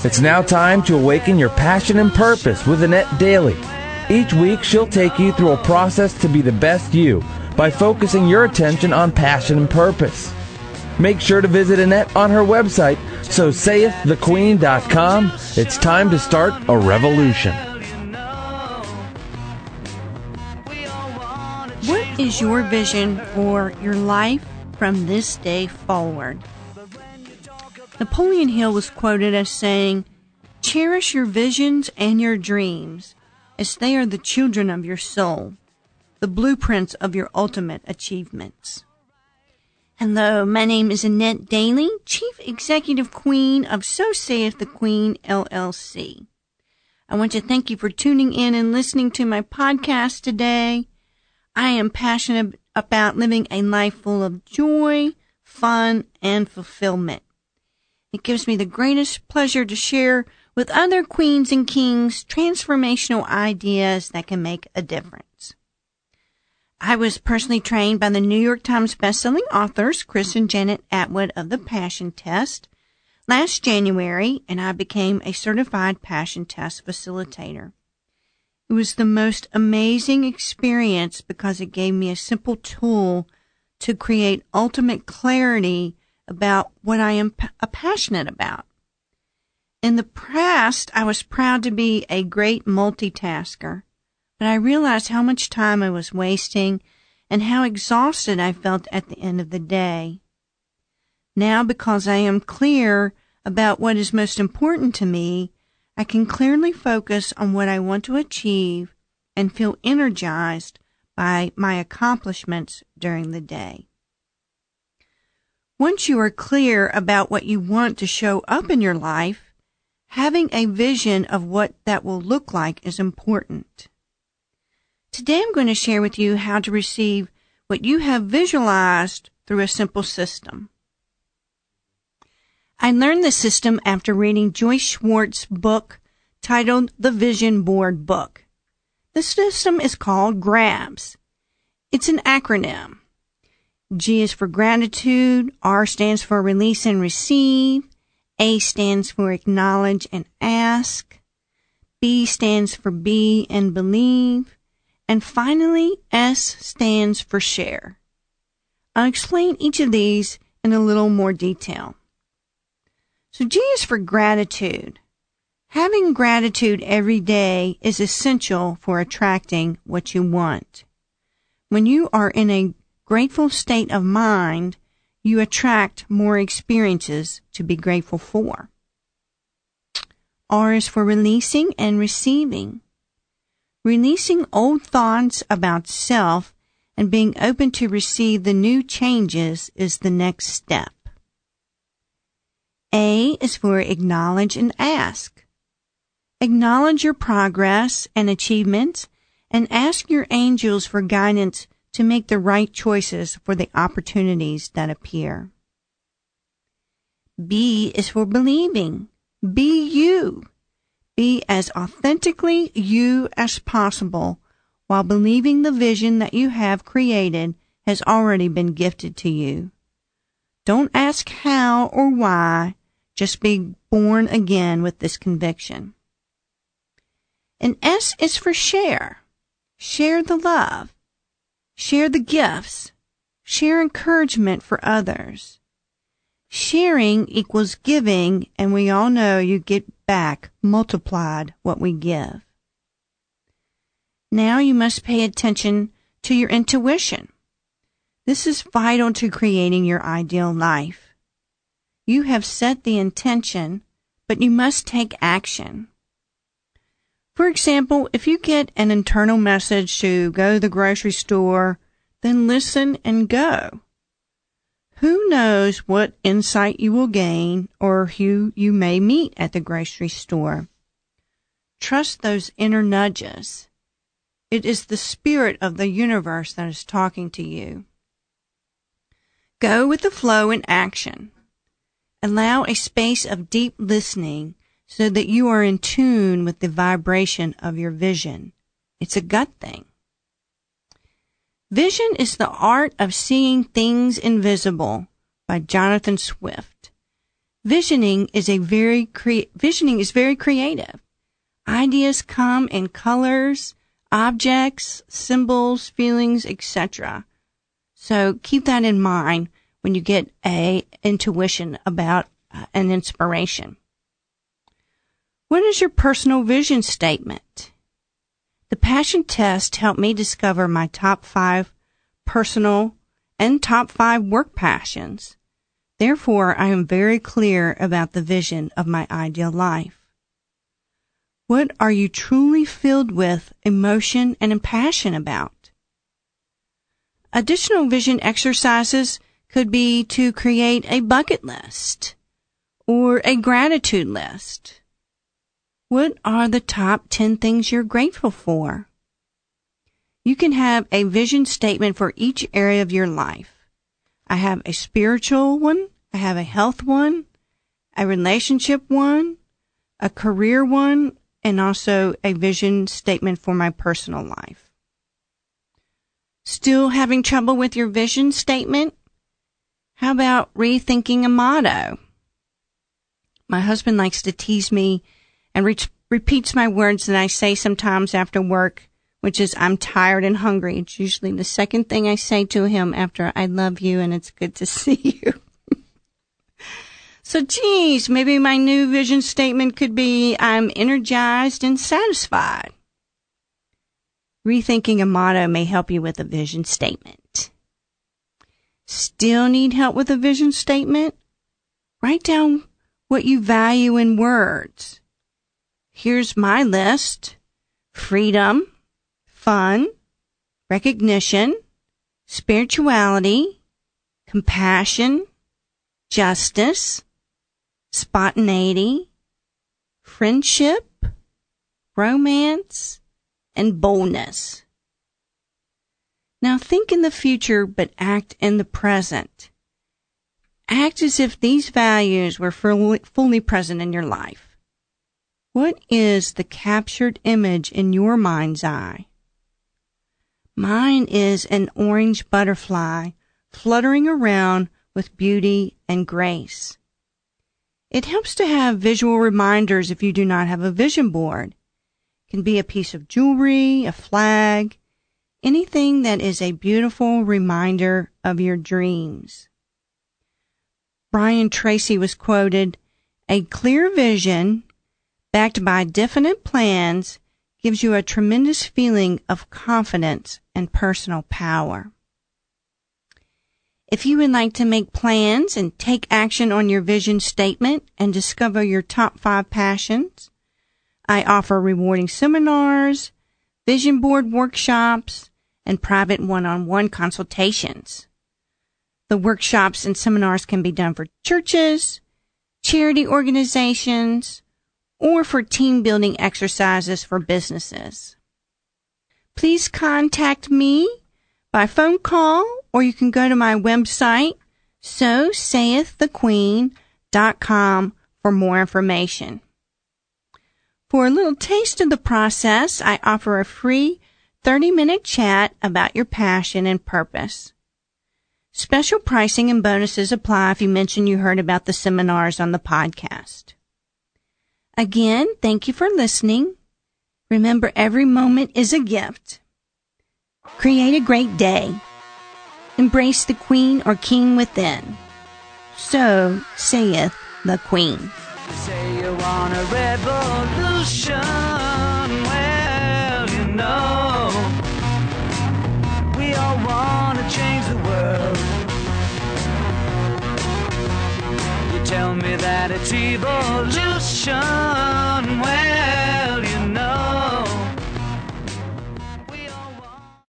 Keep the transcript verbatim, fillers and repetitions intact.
It's now time to awaken your passion and purpose with Annette Daly. Each week, she'll take you through a process to be the best you by focusing your attention on passion and purpose. Make sure to visit Annette on her website, so saith the queen dot com. It's time to start a revolution. What is your vision for your life from this day forward? Napoleon Hill was quoted as saying, "Cherish your visions and your dreams, as they are the children of your soul, the blueprints of your ultimate achievements." Hello, my name is Annette Daly, Chief Executive Queen of So Saith the Queen, L L C. I want to thank you for tuning in and listening to my podcast today. I am passionate about living a life full of joy, fun, and fulfillment. It gives me the greatest pleasure to share with other queens and kings transformational ideas that can make a difference. I was personally trained by the New York Times bestselling authors Chris and Janet Atwood of the Passion Test last January, and I became a certified Passion Test facilitator. It was the most amazing experience because it gave me a simple tool to create ultimate clarity about what I am p- passionate about. In the past, I was proud to be a great multitasker, but I realized how much time I was wasting and how exhausted I felt at the end of the day. Now, because I am clear about what is most important to me, I can clearly focus on what I want to achieve and feel energized by my accomplishments during the day. Once you are clear about what you want to show up in your life, having a vision of what that will look like is important. Today I'm going to share with you how to receive what you have visualized through a simple system. I learned this system after reading Joyce Schwartz's book titled The Vision Board Book. The system is called GRABS. It's an acronym. G is for gratitude, R stands for release and receive, A stands for acknowledge and ask, B stands for be and believe, and finally S stands for share. I'll explain each of these in a little more detail. So G is for gratitude. Having gratitude every day is essential for attracting what you want. When you are in a grateful state of mind, you attract more experiences to be grateful for. R is for releasing and receiving. Releasing old thoughts about self and being open to receive the new changes is the next step. A is for acknowledge and ask. Acknowledge your progress and achievements and ask your angels for guidance to make the right choices for the opportunities that appear. B is for believing. Be you. Be as authentically you as possible while believing the vision that you have created has already been gifted to you. Don't ask how or why, just be born again with this conviction. And S is for share. Share the love. Share the gifts. Share encouragement for others. Sharing equals giving, and we all know you get back multiplied what we give. Now you must pay attention to your intuition. This is vital to creating your ideal life. You have set the intention, but you must take action. For example, if you get an internal message to go to the grocery store, then listen and go. Who knows what insight you will gain or who you may meet at the grocery store. Trust those inner nudges. It is the spirit of the universe that is talking to you. Go with the flow in action. Allow a space of deep listening so that you are in tune with the vibration of your vision. It's a gut thing. Vision is the art of seeing things invisible by Jonathan Swift. Visioning is a very cre- visioning is very creative. Ideas come in colors, objects, symbols, feelings, et cetera. So keep that in mind when you get a intuition about uh, an inspiration. What is your personal vision statement? The passion test helped me discover my top five personal and top five work passions. Therefore, I am very clear about the vision of my ideal life. What are you truly filled with emotion and passion about? Additional vision exercises could be to create a bucket list or a gratitude list. What are the top ten things you're grateful for? You can have a vision statement for each area of your life. I have a spiritual one, I have a health one, a relationship one, a career one, and also a vision statement for my personal life. Still having trouble with your vision statement? How about rethinking a motto? My husband likes to tease me and re- repeats my words that I say sometimes after work, which is, I'm tired and hungry. It's usually the second thing I say to him after I love you and it's good to see you. So, geez, maybe my new vision statement could be, I'm energized and satisfied. Rethinking a motto may help you with a vision statement. Still need help with a vision statement? Write down what you value in words. Here's my list: freedom, fun, recognition, spirituality, compassion, justice, spontaneity, friendship, romance, and boldness. Now think in the future, but act in the present. Act as if these values were fully, fully present in your life. What is the captured image in your mind's eye? Mine is an orange butterfly fluttering around with beauty and grace. It helps to have visual reminders if you do not have a vision board. It can be a piece of jewelry, a flag, anything that is a beautiful reminder of your dreams. Brian Tracy was quoted, "A clear vision backed by definite plans gives you a tremendous feeling of confidence and personal power." If you would like to make plans and take action on your vision statement and discover your top five passions, I offer rewarding seminars, vision board workshops, and private one-on-one consultations. The workshops and seminars can be done for churches, charity organizations, or for team building exercises for businesses. Please contact me by phone call, or you can go to my website, so saith the queen dot com, for more information. For a little taste of the process, I offer a free thirty-minute chat about your passion and purpose. Special pricing and bonuses apply if you mention you heard about the seminars on the podcast. Again, thank you for listening. Remember, every moment is a gift. Create a great day. Embrace the queen or king within. So saith the queen. You say you want a revolution. Well, you know, we all want to change the world. You tell me that it's evolution. Well,